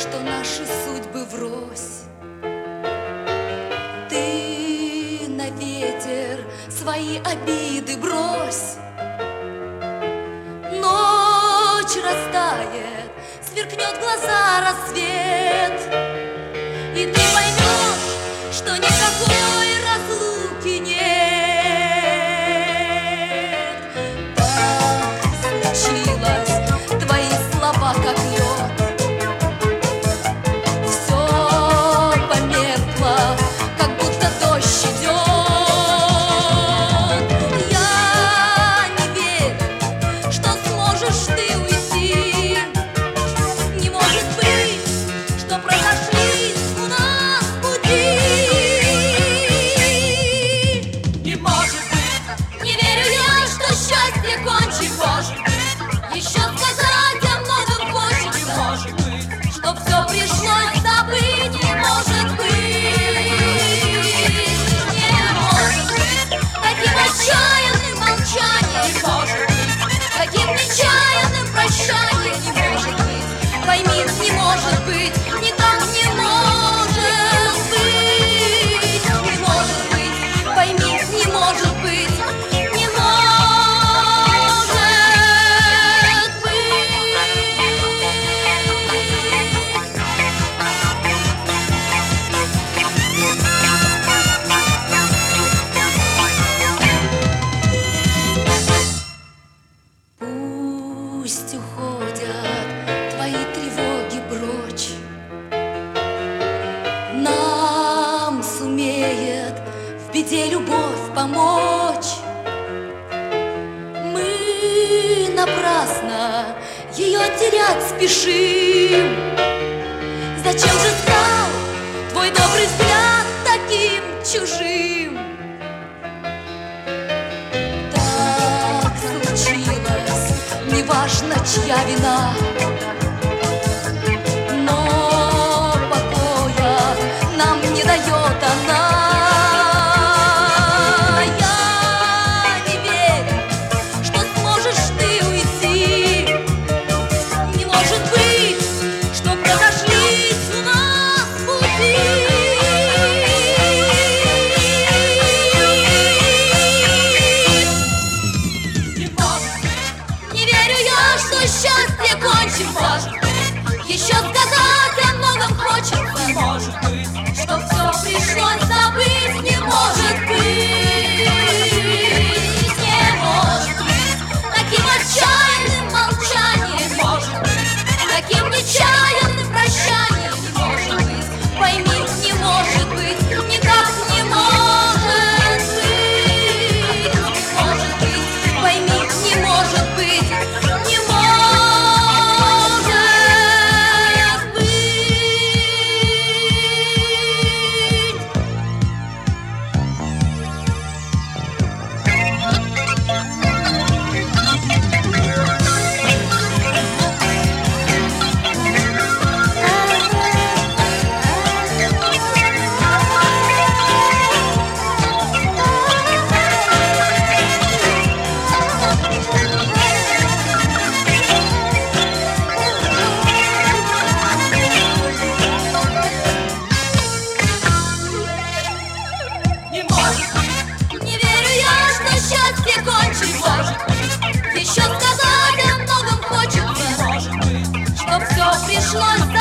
что наши судьбы врозь. Ты на ветер свои обиды брось. Ночь растает, сверкнет в глаза рассвет, и ты поймешь, что никакой разлуки нет. Так случилось, твои слова как лед, все померкло, как будто дождь идет. Я не верю, что сможешь ты уйти. Не может быть, что произошли у нас пути. Не может быть, Не верю я, что счастье кончим. может быть, Еще сказать о многом хочется, может быть, что все пришлось забыть. Не может быть, не может быть таким отчаянным молчанием, может быть, таким нечаянным прощанием. Не может быть, пойми, не может быть, никак не может быть. Не может быть, пойми, не может быть, не может быть. Пусть уходят твои тревоги прочь, нам сумеет в беде любовь помочь. Мы напрасно ее терять спешим. Зачем же стал твой добрый взгляд таким чужим? Так случилось, неважно, чья вина, но покоя нам не дает она. Я не верю, что сможешь ты уйти. Не может быть, что произошли у нас пути. не может быть, Не верю я, что счастье кончим. может быть, Еще сказать о многом хочется, может быть, что все пришлось забыть. Не может быть, не может быть таким отчаянным молчанием, может быть, таким нечаянным прощанием. Не может быть, пойми, не может быть, никак не может быть. Не может быть, пойми, не может быть, не может быть. не может быть, Не верю я, что счастье кончится. может быть, Еще сказать о многом хочется, может быть, что все пришлось